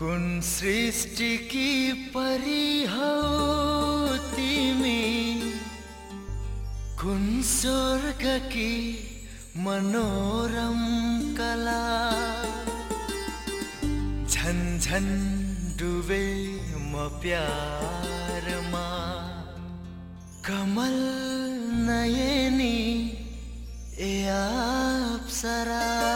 कुन सृष्टि की परी हौ तिमी, कुन स्वर्ग की मनोरम कला। झन झन डुबे म प्यारमा, कमल नयनी ए अप्सरा।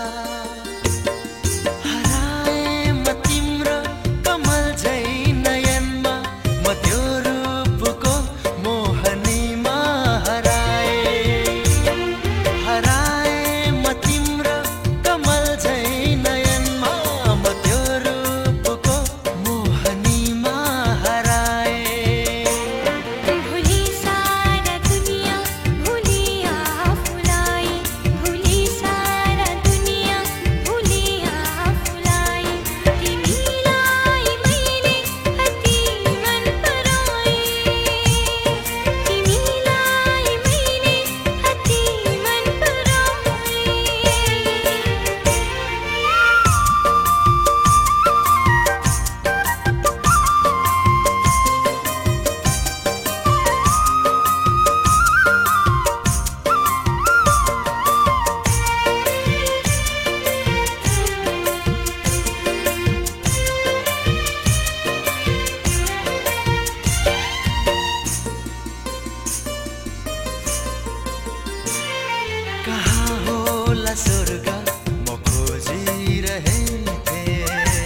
कहाँ होला स्वर्ग म खोजिरहे थे,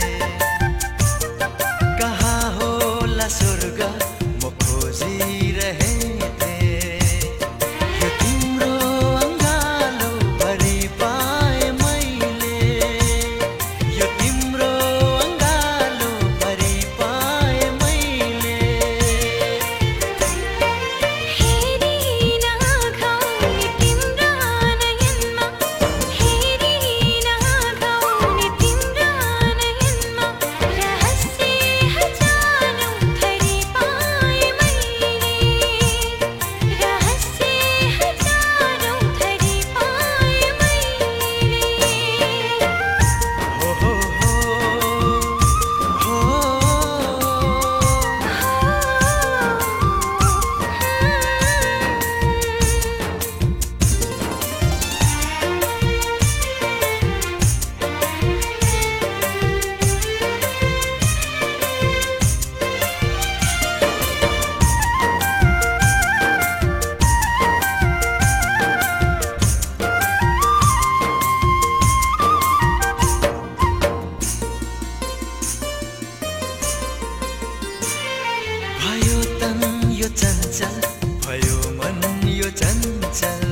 कहाँ होला स्वर्ग म खोजिरहे थे। यो तिम्रो अङ्गालो भरि पाएँ मैले, यो तिम्रो अङ्गालो भरि पाएँ मैले। भयो तन यो चञ्चल, भयो मन यो चञ्चल,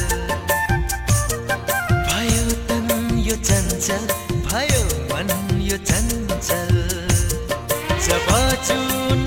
भयो तन यो चञ्चल, भयो मन यो चञ्चल। जब चुन